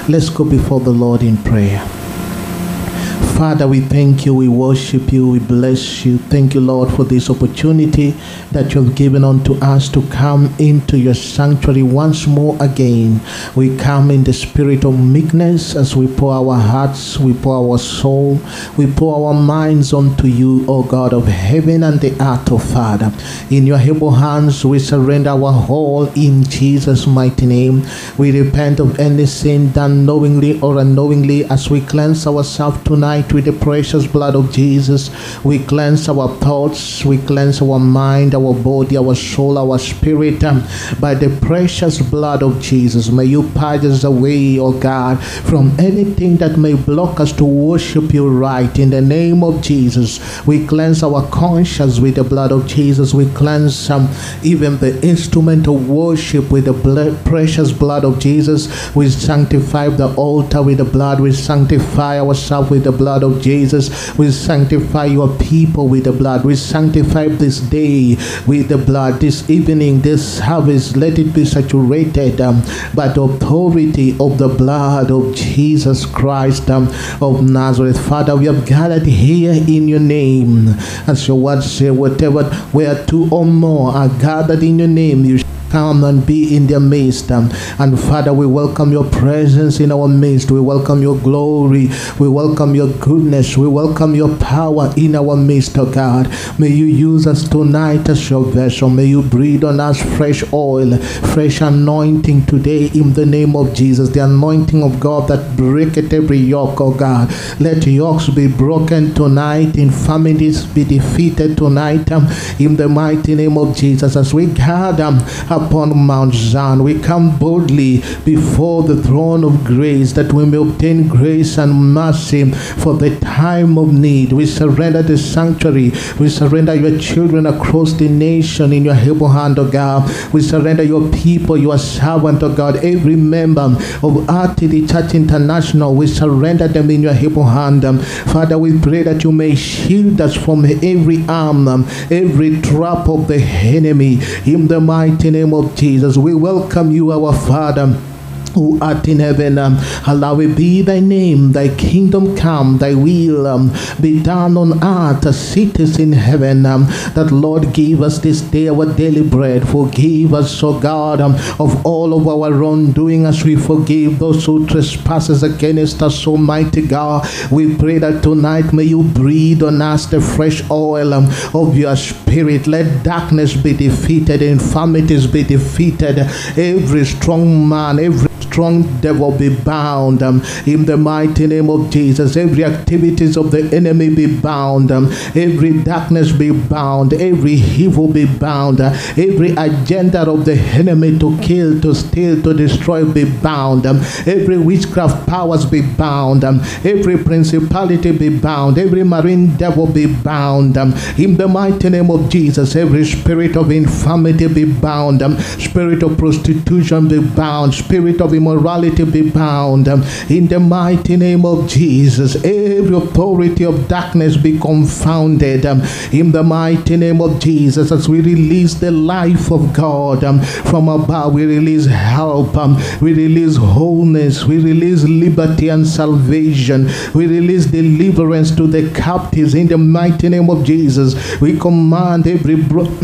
Let's go before the Lord in prayer. Father, we thank you, we worship you, we bless you. Thank you, Lord, for this opportunity that you have given unto us to come into your sanctuary once more again. We come in the spirit of meekness as we pour our hearts, we pour our soul, we pour our minds unto you, O God of heaven and the earth, O Father. In your able hands we surrender our whole in Jesus' mighty name. We repent of any sin done knowingly or unknowingly as we cleanse ourselves tonight with the precious blood of Jesus. We cleanse our thoughts, we cleanse our mind, our body, our soul, our spirit by the precious blood of Jesus. May you purge us away, O God, from anything that may block us to worship you right. In the name of Jesus, we cleanse our conscience with the blood of Jesus. We cleanse even the instrument of worship with the precious blood of Jesus. We sanctify the altar with the blood. We sanctify ourselves with the blood of Jesus. We sanctify your people with the blood. We sanctify this day with the blood. This evening, this harvest, let it be saturated by the authority of the blood of Jesus Christ of Nazareth. Father, we have gathered here in your name. As your word says, whatever where two or more are gathered in your name, you come and be in their midst. And Father, we welcome your presence in our midst. We welcome your glory. We welcome your goodness. We welcome your power in our midst, oh God. May you use us tonight as your vessel. May you breathe on us fresh oil, fresh anointing today in the name of Jesus. The anointing of God that breaketh every yoke, oh God. Let yokes be broken tonight. Infirmities be defeated tonight in the mighty name of Jesus. As we gather upon Mount Zion, we come boldly before the throne of grace that we may obtain grace and mercy for the time of need. We surrender the sanctuary. We surrender your children across the nation in your able hand, O God. We surrender your people, your servant, O God, every member of RTD Church International. We surrender them in your able hand. Father, we pray that you may shield us from every arm, every trap of the enemy in the mighty name of Jesus. We welcome you, our Father who art in heaven. Hallowed be thy name, thy kingdom come, thy will be done on earth as it is in heaven. That Lord, give us this day our daily bread. Forgive us, O God, of all of our wrongdoing as we forgive those who trespass against us, Almighty God. We pray that tonight may you breathe on us the fresh oil of your spirit. Let darkness be defeated, infirmities be defeated, every strong man, every strong devil be bound in the mighty name of Jesus. Every activities of the enemy be bound, every darkness be bound, every evil be bound, every agenda of the enemy to kill, to steal, to destroy be bound, every witchcraft powers be bound, every principality be bound, every marine devil be bound in the mighty name of Jesus. Every spirit of infirmity be bound, spirit of prostitution be bound, spirit of immorality be bound in the mighty name of Jesus. Every authority of darkness be confounded in the mighty name of Jesus. As we release the life of God from above, we release help, we release wholeness, we release liberty and salvation, we release deliverance to the captives in the mighty name of Jesus. We command every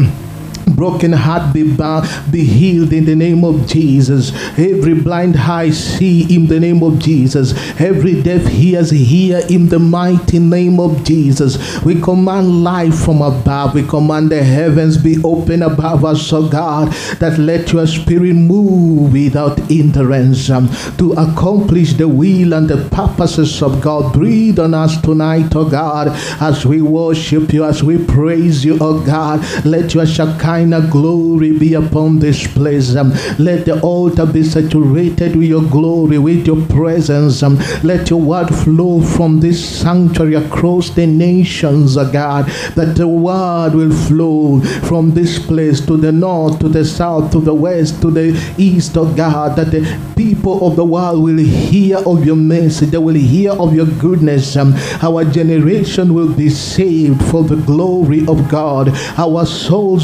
broken heart be healed in the name of Jesus. Every blind eye see in the name of Jesus. Every deaf ears hear in the mighty name of Jesus. We command life from above. We command the heavens be open above us, oh God, that let your spirit move without hindrance to accomplish the will and the purposes of God. Breathe on us tonight, oh God, as we worship you, as we praise you, oh God. Let your Shekinah glory be upon this place. Let the altar be saturated with your glory, with your presence. Let your word flow from this sanctuary across the nations, oh God, that the word will flow from this place to the north, to the south, to the west, to the east, oh God, that the people of the world will hear of your mercy, they will hear of your goodness. Our generation will be saved for the glory of God. Our souls will be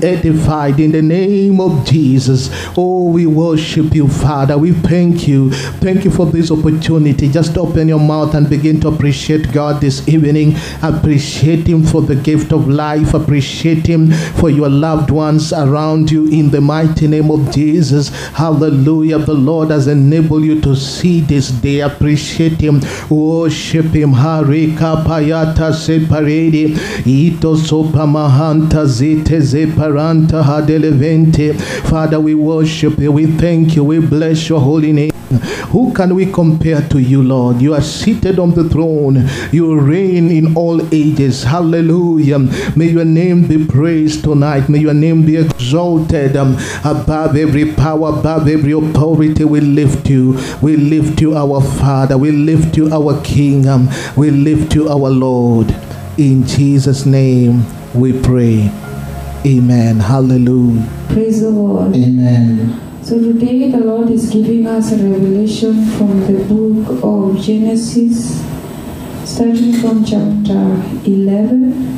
edified in the name of Jesus. Oh, we worship you, Father. We thank you. Thank you for this opportunity. Just open your mouth and begin to appreciate God this evening. Appreciate Him for the gift of life. Appreciate Him for your loved ones around you in the mighty name of Jesus. Hallelujah. The Lord has enabled you to see this day. Appreciate Him. Worship Him. Harika payata separedi. Ito sopa mahanta zite zeparanta hadelevente. Father, we worship you. We thank you. We bless your holy name. Who can we compare to you, Lord? You are seated on the throne. You reign in all ages. Hallelujah. May your name be praised tonight. May your name be exalted above every power, above every authority. We lift you. We lift you, our Father. We lift you, our King. We lift you, our Lord. In Jesus' name we pray. Amen. Hallelujah. Praise the Lord. Amen. So today the Lord is giving us a revelation from the book of Genesis, starting from chapter 11,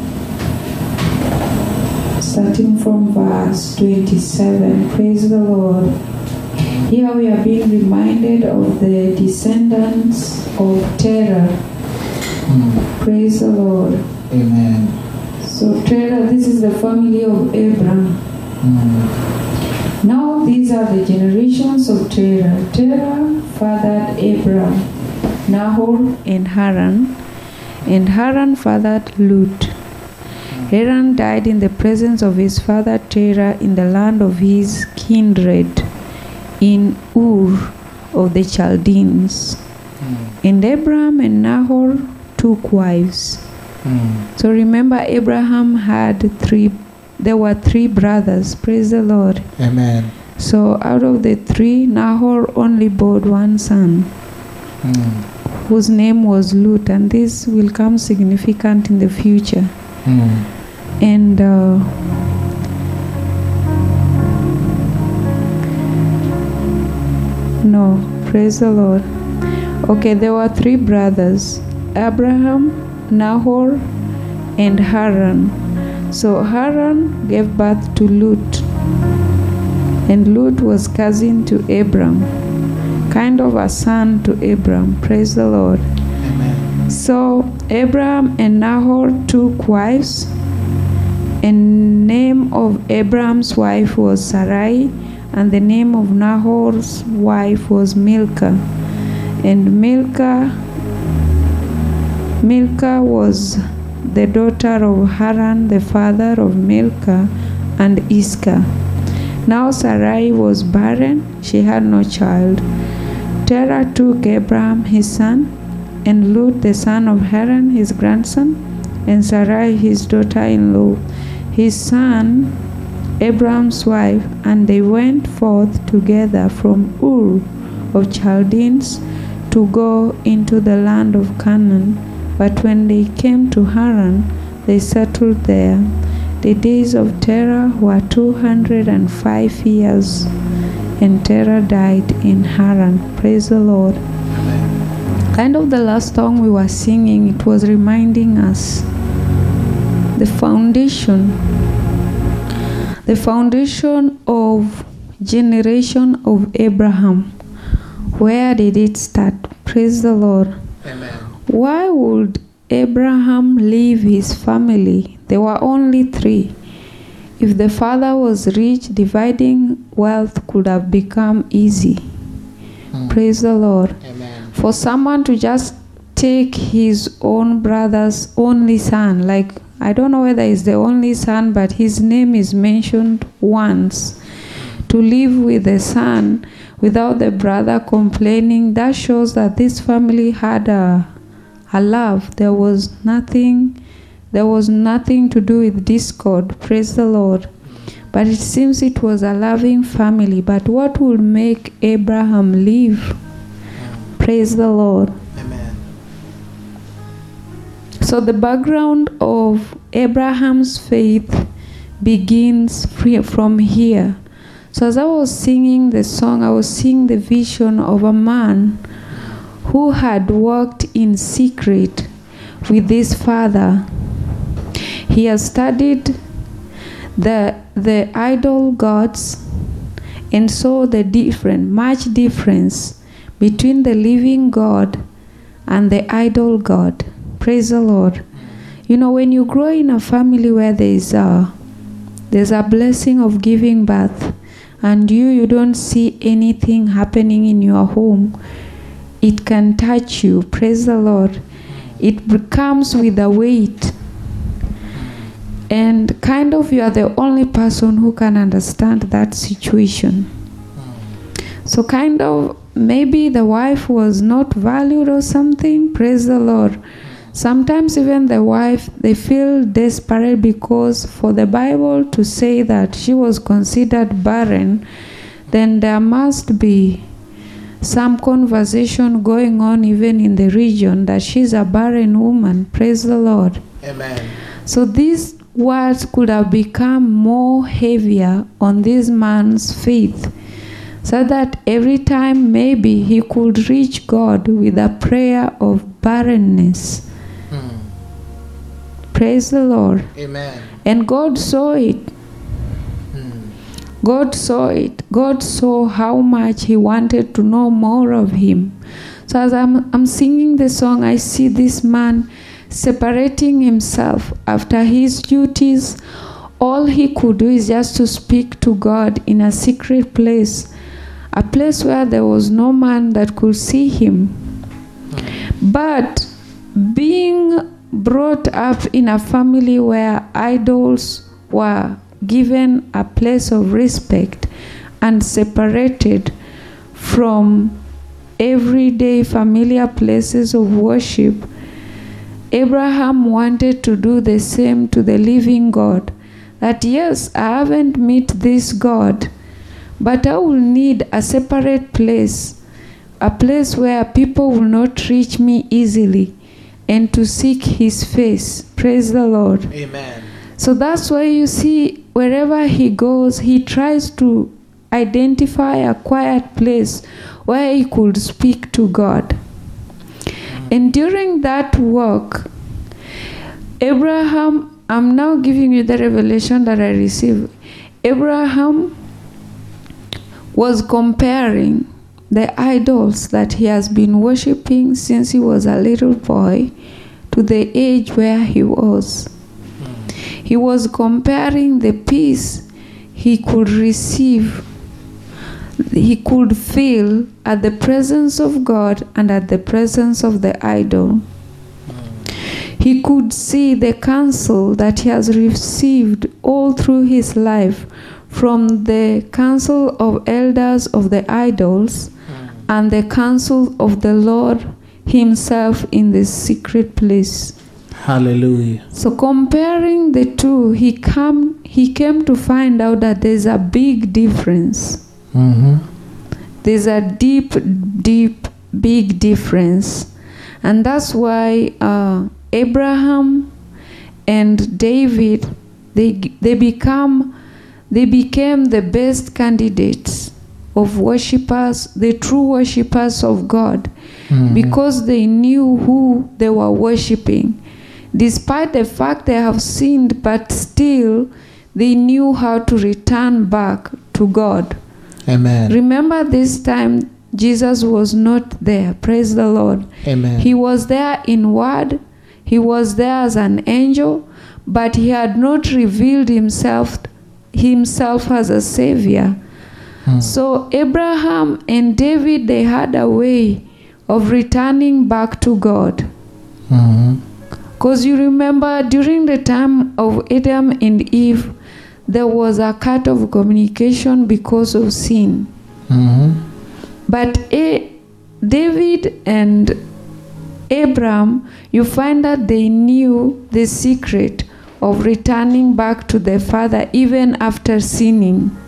starting from verse 27. Praise the Lord. Here we are being reminded of the descendants of Terah. Praise the Lord. Amen. So Terah, this is the family of Abraham. Now these are the generations of Terah. Terah fathered Abraham, Nahor, and Haran. And Haran fathered Lut. Haran died in the presence of his father Terah in the land of his kindred, in Ur of the Chaldeans. And Abraham and Nahor took wives. So remember, Abraham had there were three brothers. Praise the Lord. Amen. So out of the three, Nahor only bore one son, whose name was Lut, and this will come significant in the future. And no, praise the Lord. Okay, there were three brothers, Abraham, Nahor, and Haran. So Haran gave birth to Lut, and Lut was cousin to Abram, kind of a son to Abram. Praise the Lord. Amen. So Abraham and Nahor took wives, and name of Abraham's wife was Sarai, and the name of Nahor's wife was Milcah. And Milcah was the daughter of Haran, the father of Milcah and Iscah. Now Sarai was barren, she had no child. Terah took Abraham his son, and Lut the son of Haran his grandson, and Sarai his daughter-in-law, his son Abraham's wife, and they went forth together from Ur of Chaldeans to go into the land of Canaan. But when they came to Haran, they settled there. The days of Terah were 205 years, and Terah died in Haran. Praise the Lord. Kind of the last song we were singing, it was reminding us the foundation of generation of Abraham. Where did it start? Praise the Lord. Amen. Why would Abraham leave his family? There were only three. If the father was rich, dividing wealth could have become easy. Praise the Lord. Amen. For someone to just take his own brother's only son, like, I don't know whether he's the only son, but his name is mentioned once, to live with the son without the brother complaining, that shows that this family had a love. There was nothing to do with discord. Praise the Lord. But it seems it was a loving family. But what would make Abraham leave? Praise the Lord. Amen. So the background of Abraham's faith begins from here. So as I was singing the song, I was seeing the vision of a man who had worked in secret with his father. He has studied the idol gods, and saw the much difference between the living God and the idol God. Praise the Lord. You know, when you grow in a family where there's a blessing of giving birth, and you don't see anything happening in your home, it can touch you. Praise the Lord. It comes with a weight. And kind of you are the only person who can understand that situation. So kind of maybe the wife was not valued or something. Praise the Lord. Sometimes even the wife, they feel desperate because for the Bible to say that she was considered barren, then there must be some conversation going on even in the region that she's a barren woman. Praise the Lord. Amen. So these words could have become more heavier on this man's faith, so that every time maybe he could reach God with a prayer of barrenness. Praise the Lord. Amen. And God saw it. God saw it. God saw how much he wanted to know more of him. So as I'm singing the song, I see this man separating himself after his duties. All he could do is just to speak to God in a secret place, a place where there was no man that could see him. But being brought up in a family where idols were given a place of respect and separated from everyday familiar places of worship, Abraham wanted to do the same to the living God. That yes, I haven't met this God, but I will need a separate place, a place where people will not reach me easily, and to seek his face. Praise the Lord. Amen. So that's why you see wherever he goes, he tries to identify a quiet place where he could speak to God. And during that walk, Abraham, I'm now giving you the revelation that I received. Abraham was comparing the idols that he has been worshiping since he was a little boy to the age where he was. He was comparing the peace he could receive, he could feel at the presence of God and at the presence of the idol. He could see the counsel that he has received all through his life from the council of elders of the idols and the counsel of the Lord himself in the secret place. Hallelujah. So comparing the two, he came to find out that there's a big difference. There's a deep, big difference. And that's why Abraham and David, they became the best candidates of worshippers, the true worshippers of God, because they knew who they were worshiping. Despite the fact they have sinned, but still they knew how to return back to God. Amen. Remember, this time Jesus was not there. Praise the Lord. Amen. He was there in word. He was there as an angel, but he had not revealed himself as a savior. So Abraham and David, they had a way of returning back to God. Because you remember, during the time of Adam and Eve, there was a cut of communication because of sin. But David and Abraham, you find that they knew the secret of returning back to their father even after sinning.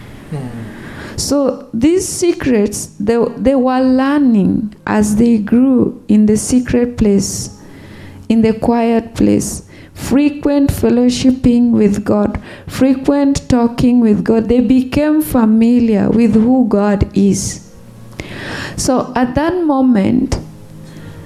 So these secrets, they were learning as they grew in the secret place, in the quiet place. Frequent fellowshipping with God, frequent talking with God. They became familiar with who God is. So at that moment,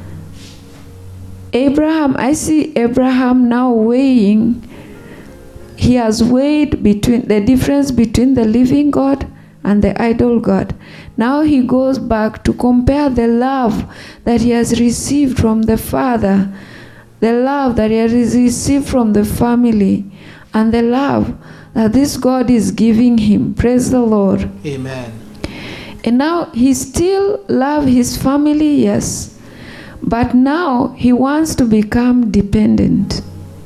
I see Abraham now weighing he has weighed between the difference between the living God and the idol God. Now he goes back to compare the love that he has received from the Father, the love that he has received from the family, and the love that this God is giving him. Praise the Lord. Amen. And now he still loves his family, yes, but now he wants to become dependent.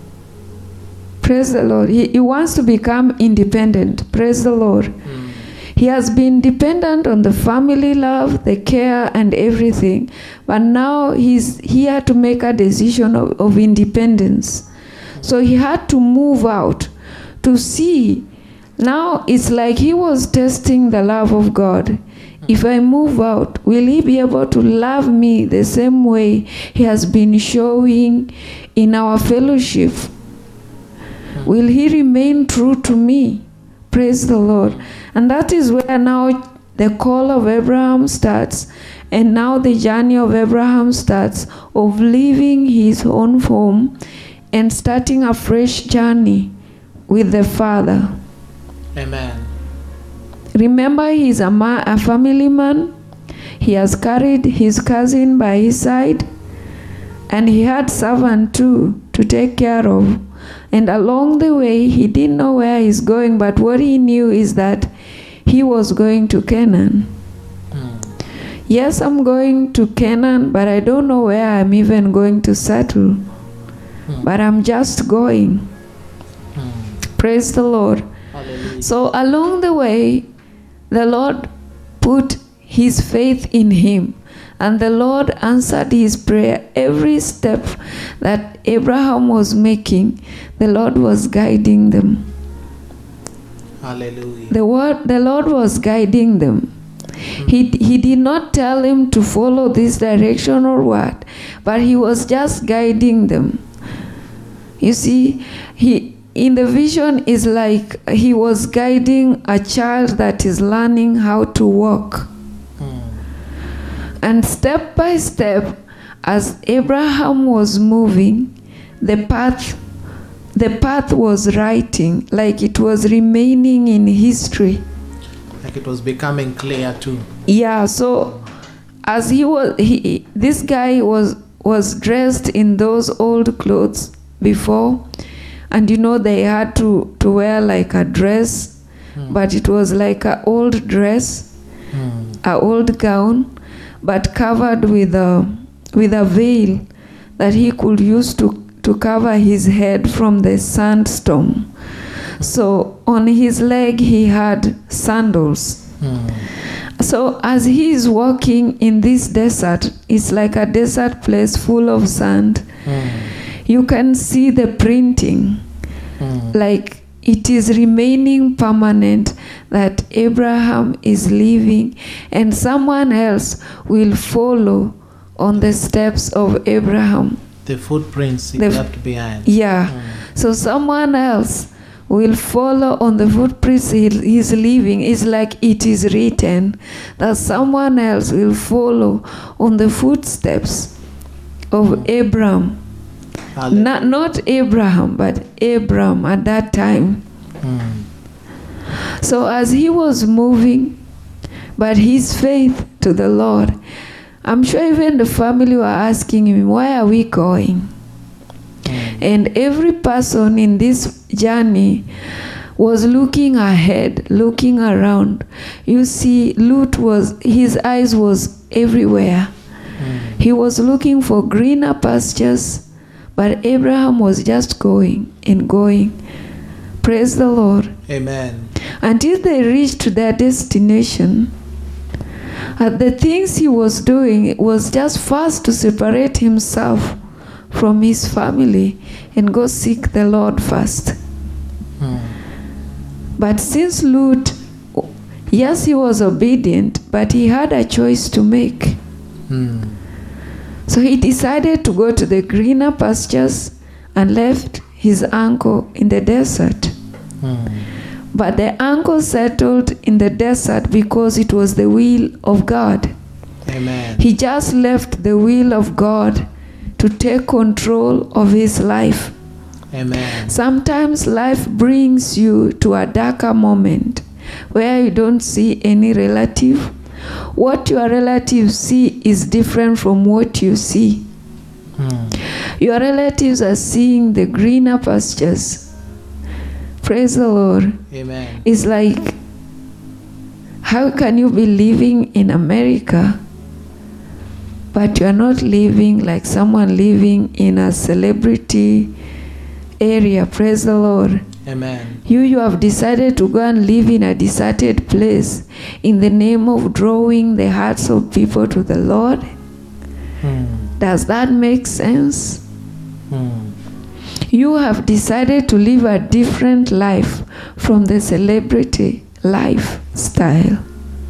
Praise the Lord. He wants to become independent. Praise the Lord. He has been dependent on the family love, the care, and everything. But now he's here to make a decision of independence. So he had to move out to see. Now it's like he was testing the love of God. If I move out, will he be able to love me the same way he has been showing in our fellowship? Will he remain true to me? Praise the Lord. And that is where now the call of Abraham starts. And now the journey of Abraham starts of leaving his own home and starting a fresh journey with the Father. Amen. Remember, he's a family man. He has carried his cousin by his side. And he had servant too to take care of. And along the way, he didn't know where he's going, but what he knew is that he was going to Canaan. Yes, I'm going to Canaan, but I don't know where I'm even going to settle. But I'm just going. Praise the Lord. Hallelujah. So along the way, the Lord put his faith in him. And the Lord answered his prayer. Every step that Abraham was making, the Lord was guiding them. Hallelujah. The Lord was guiding them. He did not tell him to follow this direction or what, but he was just guiding them. You see, in the vision is like he was guiding a child that is learning how to walk. And step by step, as Abraham was moving, the path was writing, like it was remaining in history. Like it was becoming clear too. Yeah, so as this guy was dressed in those old clothes before, and they had to wear like a dress, but it was like an old dress, an old gown, but covered with a veil that he could use to cover his head from the sandstorm. So on his leg he had sandals. So as he is walking in this desert, it's like a desert place full of sand. You can see the printing, like it is remaining permanent, that Abraham is living and someone else will follow on the steps of Abraham. The footprints he left behind. Yeah. So someone else will follow on the footprints he's leaving. It's like it is written that someone else will follow on the footsteps of Abraham. Not Abraham, but Abram at that time. So as he was moving, but his faith to the Lord, I'm sure even the family were asking him, why are we going? And every person in this journey was looking ahead, looking around. You see, his eyes was everywhere. He was looking for greener pastures, but Abraham was just going and going. Praise the Lord. Amen. Until they reached their destination, the things he was doing was just first to separate himself from his family and go seek the Lord first. But since Lot, yes, he was obedient, but he had a choice to make. So he decided to go to the greener pastures and left his uncle in the desert. But the uncle settled in the desert because it was the will of God. Amen. He just left the will of God to take control of his life. Amen. Sometimes life brings you to a darker moment where you don't see any relative. What your relatives see is different from what you see. Your relatives are seeing the greener pastures. Praise the Lord. Amen. It's like, how can you be living in America, but you are not living like someone living in a celebrity area? Praise the Lord. Amen. You have decided to go and live in a deserted place in the name of drawing the hearts of people to the Lord. Does that make sense? You have decided to live a different life from the celebrity lifestyle.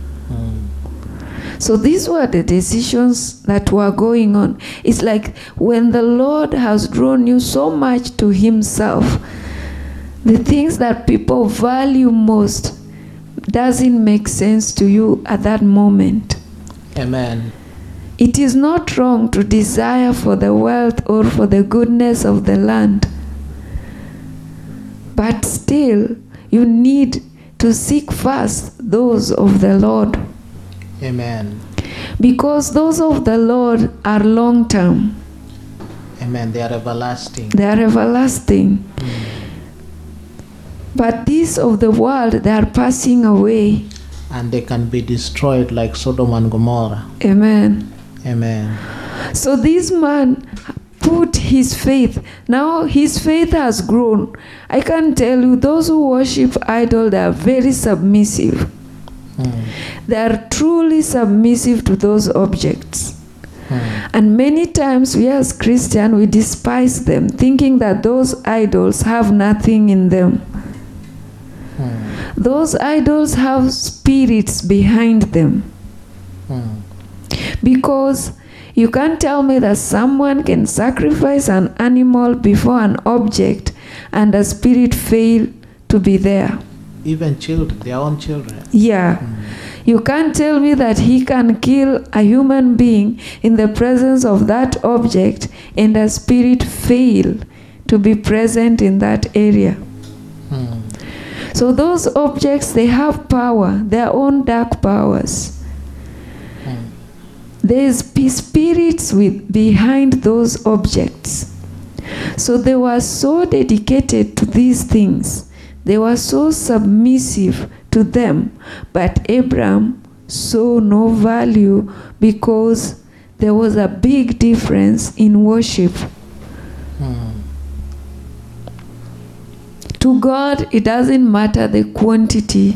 So these were the decisions that were going on. It's like when the Lord has drawn you so much to himself, the things that people value most doesn't make sense to you at that moment. Amen. It is not wrong to desire for the wealth or for the goodness of the land. But still, you need to seek first those of the Lord. Amen. Because those of the Lord are long-term. Amen. They are everlasting. They are everlasting. But these of the world, they are passing away. And they can be destroyed like Sodom and Gomorrah. Amen. Amen. So this man put his faith. Now his faith has grown. I can tell you, those who worship idols, they are very submissive. They are truly submissive to those objects. And many times we as Christians, we despise them, thinking that those idols have nothing in them. Those idols have spirits behind them. Because you can't tell me that someone can sacrifice an animal before an object and a spirit fail to be there. Even children, their own children. Yeah. You can't tell me that he can kill a human being in the presence of that object and a spirit fail to be present in that area. So those objects, they have power, their own dark powers. There's spirits behind those objects. So they were so dedicated to these things. They were so submissive to them. But Abraham saw no value because there was a big difference in worship. To God, it doesn't matter the quantity.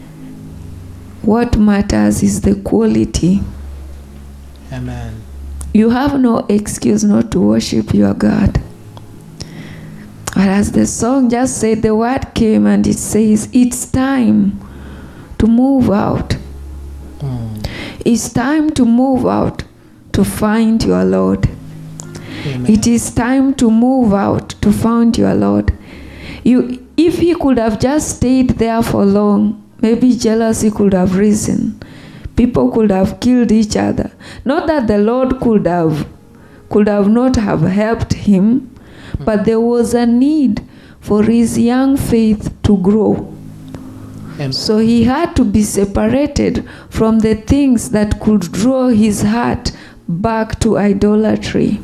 What matters is the quality. Amen. You have no excuse not to worship your God. But as the song just said, the word came and it says, it's time to move out. It's time to move out to find your Lord. Amen. It is time to move out to find your Lord. If he could have just stayed there for long, maybe jealousy could have risen. People could have killed each other. Not that the Lord could have not have helped him, but there was a need for his young faith to grow. So he had to be separated from the things that could draw his heart back to idolatry.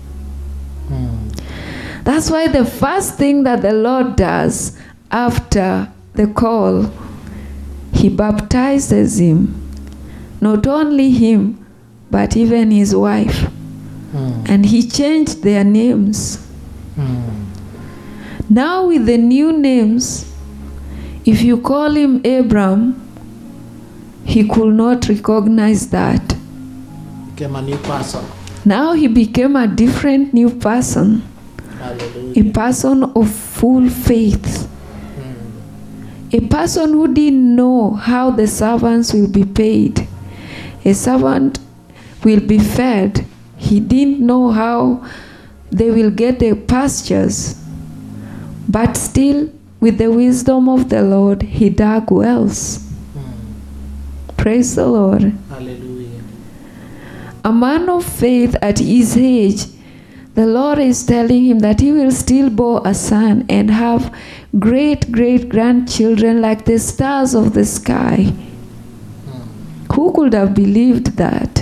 That's why the first thing that the Lord does after the call, he baptizes him. Not only him, but even his wife. And he changed their names. Now with the new names, if you call him Abram, he could not recognize that. Became a new person. Now he became a different new person. Hallelujah. A person of full faith. A person who didn't know how the servants will be paid. A servant will be fed. He didn't know how they will get their pastures. But still, with the wisdom of the Lord, he dug wells. Praise the Lord. Hallelujah. A man of faith at his age, the Lord is telling him that he will still bear a son and have great grandchildren like the stars of the sky. Who could have believed that?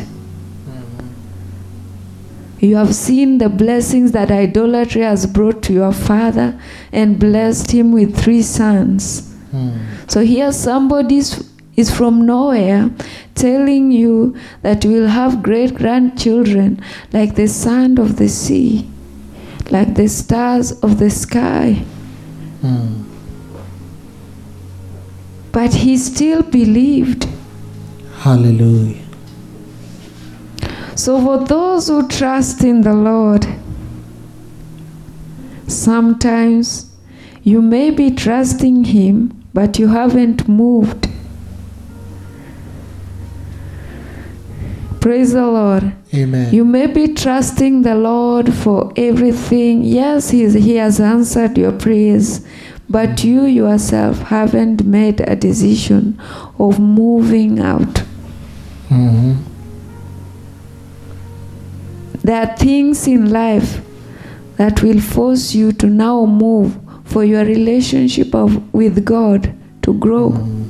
You have seen the blessings that idolatry has brought to your father and blessed him with 3 sons. So here somebody is from nowhere telling you that you will have great grandchildren like the sand of the sea, like the stars of the sky. But he still believed. Hallelujah. So for those who trust in the Lord, sometimes you may be trusting him, but you haven't moved. Praise the Lord. Amen. You may be trusting the Lord for everything. Yes, he has answered your prayers, but you yourself haven't made a decision of moving out. There are things in life that will force you to now move for your relationship with God to grow.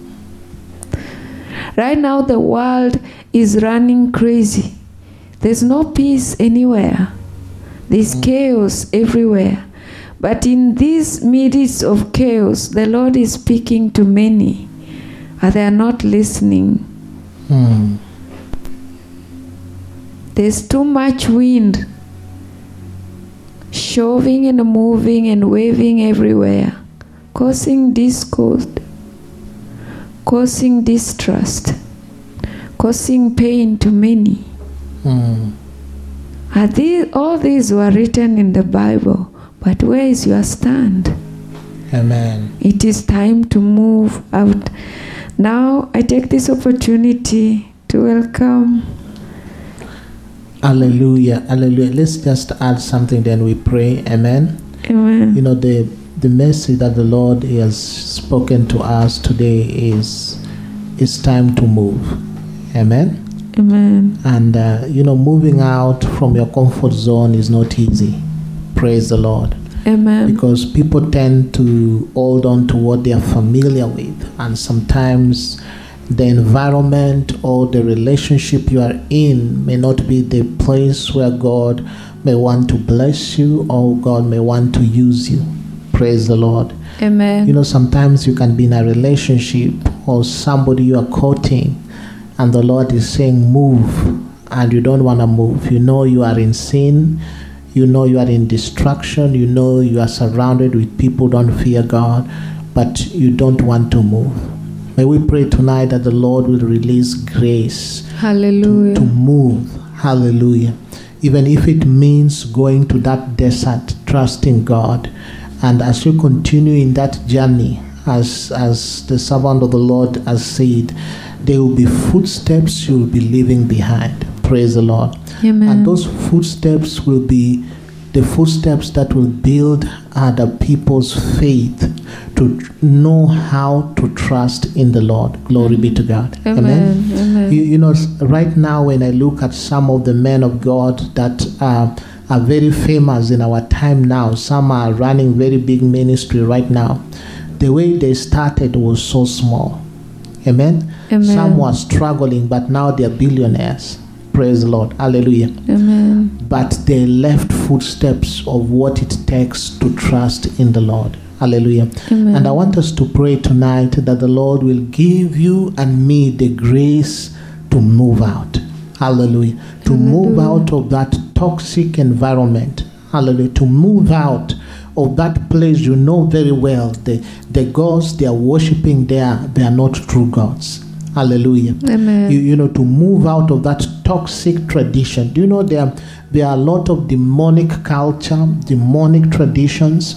Right now the world is running crazy. There's no peace anywhere. There's chaos everywhere. But in this midst of chaos, the Lord is speaking to many, and they are not listening. There's too much wind shoving and moving and waving everywhere, causing discord, causing distrust, causing pain to many. All these were written in the Bible, but where is your stand? Amen. It is time to move out. Now I take this opportunity to welcome. Hallelujah. Hallelujah. Let's just add something, then we pray. Amen. Amen. You know, the message that the Lord has spoken to us today is it's time to move. Amen. Amen. And moving out from your comfort zone is not easy. Praise the Lord. Amen. Because people tend to hold on to what they are familiar with, and sometimes the environment or the relationship you are in may not be the place where God may want to bless you or God may want to use you. Praise the Lord. Amen. You know, sometimes you can be in a relationship or somebody you are courting, and the Lord is saying move, and you don't want to move. You know you are in sin. You know you are in destruction. You know you are surrounded with people who don't fear God, but you don't want to move. May we pray tonight that the Lord will release grace. Hallelujah. To move. Hallelujah. Even if it means going to that desert, trusting God. And as you continue in that journey, as the servant of the Lord has said, there will be footsteps you will be leaving behind. Praise the Lord. Amen. And those footsteps will be the footsteps that will build other people's faith to know how to trust in the Lord. Glory be to God. Amen. Amen. You know, right now when I look at some of the men of God that are very famous in our time now, some are running very big ministry right now. The way they started was so small. Amen. Amen. Some were struggling, but now they're billionaires. Praise the Lord. Hallelujah. Amen. But they left footsteps of what it takes to trust in the Lord. Hallelujah. Amen. And I want us to pray tonight that the Lord will give you and me the grace to move out. Hallelujah. To move out of that toxic environment. Hallelujah. To move out of that place you know very well. The gods they are worshiping there, they are not true gods. Hallelujah. Amen. You know, to move out of that toxic tradition. Do you know there are a lot of demonic culture, demonic traditions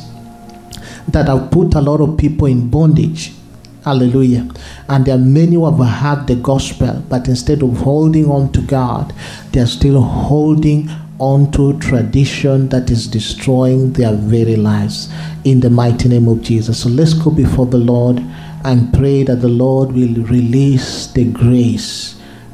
that have put a lot of people in bondage. Hallelujah. And there are many who have heard the gospel, but instead of holding on to God, they are still holding on to tradition that is destroying their very lives. In the mighty name of Jesus. So let's go before the Lord and pray that the Lord will release the grace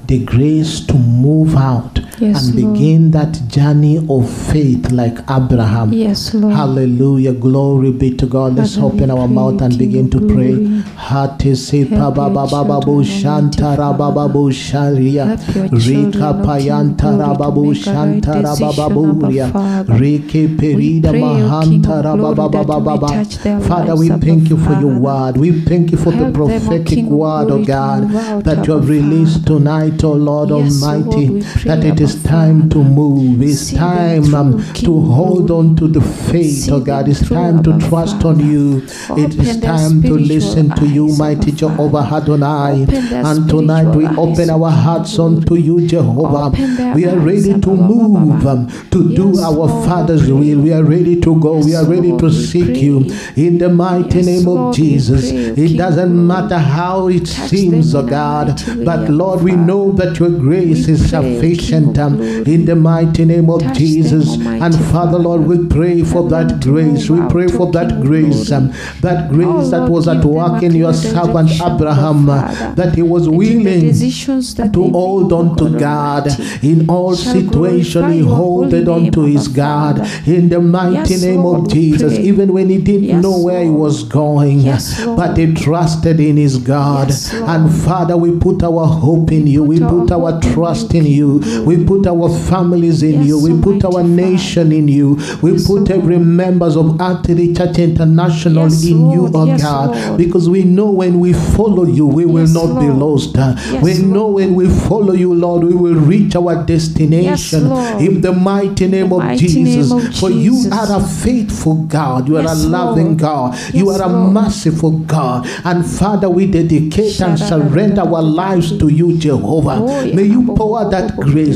the grace to move out Yes, and Lord. begin that journey of faith like Abraham. Yes, Lord. Hallelujah. Glory be to God. Let's Father, open we our pray, mouth and King begin of to pray. glory. Hati se Help pa ba your ba ba ba bu children, shantara ba ba bu sharia. Help your Rika children, O King of payantara glory, ba to bu make a right shantara ba ba decision, buria. Abba Father. Rike We perida pray, O King of mahantara ba ba glory, ba that ba you ba may ba. touch their Father, lives, we Abba thank you for your Father. word. We thank you for the Help them, O prophetic King of word, glory, oh to God, move out, that you have Abba released Father. tonight, oh Lord Yes, Almighty, Lord, we pray, that it is Abba time to Father. move. It's See them time through, King to of hold glory. on to the faith, See oh God. them It's through, time to Abba trust Father. on you. It is Open their time to spiritual listen to you, eyes, mighty Abba Jehovah Father. Adonai. Open their And tonight we spiritual open eyes, our O King of hearts glory. unto you, Jehovah. Open their We are eyes, ready to Abba, move, to do Yes, our Lord, Father's we will. pray. We are ready to go. We Yes, are ready Lord, to we seek pray. you in the mighty Yes, name of Lord, we Jesus. pray, O It King of doesn't glory. matter how it Touch seems, them oh in a God, mighty way, but Abba Lord, we Father. know that your grace We is pray, O King sufficient of glory. in the mighty name of Touch Jesus. them, Almighty And Father, Lord, we pray for Help them that to grace. move We pray out, for O that King of grace, glory. that grace that Lord, was at give them work a in your clear servant direction, Abba Abraham, Father. that he was That in the willing decisions that to they hold make, O on to God God Almighty, in all shall situations. glorify He your holded holy on to name, his Abba God Father. in the mighty Yes, name Lord, of we Jesus, pray. even when he didn't Yes, know where he Lord. was going, Yes, Lord. but he trusted in his God. Yes, Lord. And Father, we put our hope in you. We put our hope in trust you, in King you. of glory. We put our families in Yes, you. We put Almighty our nation Father. in you. We Yes, put every Lord. members of Artillery Church International Yes, in you, Lord. oh Yes, God, Lord. because we know when we follow you, we will Yes, not be Lord. lost. Yes, We know Lord. when we follow you, Lord, we will reach our destination Lord. in the mighty name of mighty Jesus. name of For you Jesus. are a faithful God. You are Yes, a loving Lord. God. You Yes, are a Lord. merciful God. And Father, we dedicate and surrender our lives to you, Jehovah. Oh, yeah. May you pour that grace,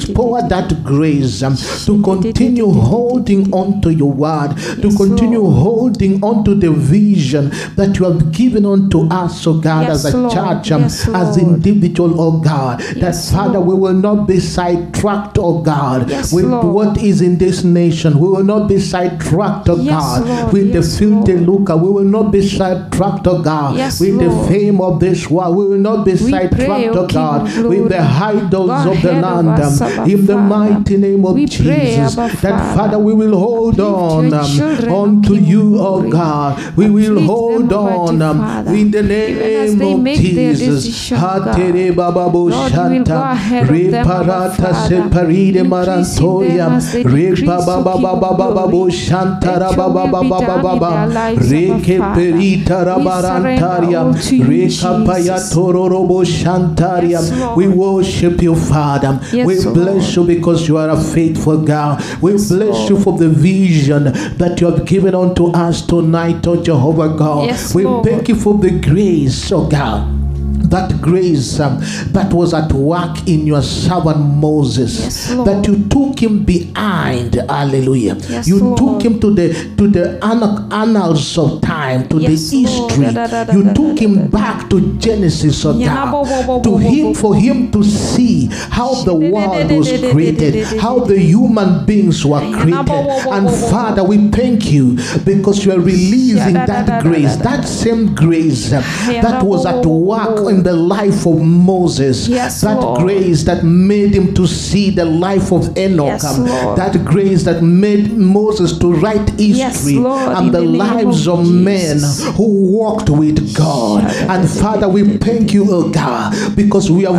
to continue holding on to your word, to Yes, continue Lord. holding on to the vision that you have given unto us, oh God, Yes, as a Lord. church, Yes, as Lord. individual, oh God, that Yes, Father, Lord. we will not be sidetracked, oh God, Yes, with Lord. what is in this nation. We will not be sidetracked, oh Yes, God, Lord. with Yes, the filthy Lord. lucre. We will not be sidetracked, oh God, Yes, with the Lord. fame of this world. We will not be We pray, sidetracked, O oh King God, of glory. with the idols Go of the ahead of land. us, Abba In the Father. mighty name of We pray, Jesus, Abba that Father. Father, we will hold Uplift on your children, O unto King of you, oh glory. God. We will Uplift hold them, Almighty on Father. in the Even as name they of make their Jesus. decision, God. Hatere bababo Lord, you will go shanta, ahead of them, Abba reparata Father. separide Increase in them marantoria, as they decrease, O King of repabababababo glory. shanta Let your will be done in their rabababababa, lives, Abba rekeperita Father. We surrender rabarantaria, all to you, rekapaya Jesus. tororobo shantaria. Yes, Lord. We worship you, Father. Yes, We bless Lord. you because you are a faithful God. We Yes, bless you Lord. for the vision that you have given unto us tonight, oh Jehovah God. Yes, We Lord. thank you for the grace, oh God. That grace that was at work in your servant Moses, Yes, Lord. that you took him behind, hallelujah. Yes, You Lord. took him to the annals of time, to Yes, the Lord. history. You took him back to Genesis, oh God, to him, for him to see how the world was created, how the human beings were created. And Father, we thank you because you are releasing that grace, that same grace that was at work in the life of Moses, Yes, that Lord. grace that made him to see the life of Enoch, Yes, Lord. that grace that made Moses to write history Lord, and in the the name lives of of men Jesus. who walked with God. And Father, we thank you, oh God, because you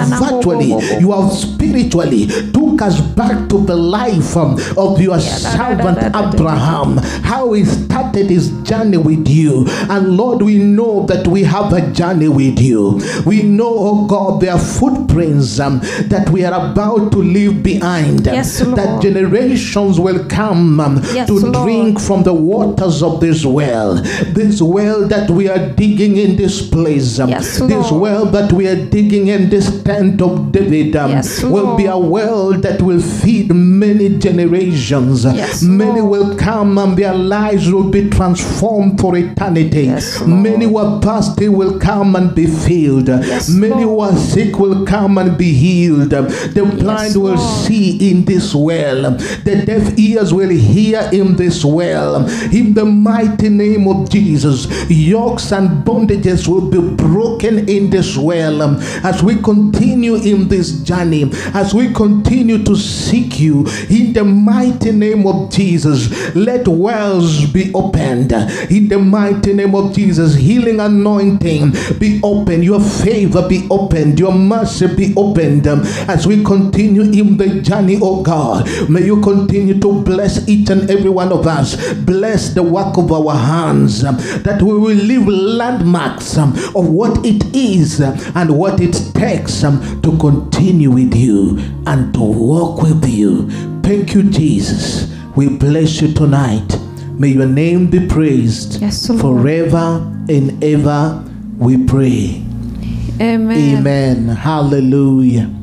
have spiritually took us back to the life of your servant Abraham, how he started his journey with you. And Lord, we know that we have a journey with you. We know, oh God, there are footprints that we are about to leave behind. Yes, Lord. That generations will come Yes, to Lord. drink from the waters of this well that we are digging in this place. Yes, This Lord. well that we are digging in this tent of David Yes, will be a Lord. well well that will feed many generations. Yes, Many Lord. will come and their lives will be transformed for eternity. Yes, Lord. Many who are thirsty will come and be filled. Yes, Many who Lord. are sick will come and be healed. The blind will Lord. see in this well. The deaf ears will hear in this well. In the mighty name of Jesus, yokes and bondages will be broken in this well. As we continue in this journey, as we continue to seek you, in the mighty name of Jesus, let wells be opened. In the mighty name of Jesus, healing anointing be opened, your favor be opened, your mercy be opened. As we continue in the journey, oh God, may you continue to bless each and every one of us. Bless the work of our hands, that we will leave landmarks of what it is and what it takes to continue with you and to walk with you. Thank you, Jesus. We bless you tonight. May your name be praised. Yes, Lord. Forever and ever we pray. Amen. Amen. Hallelujah.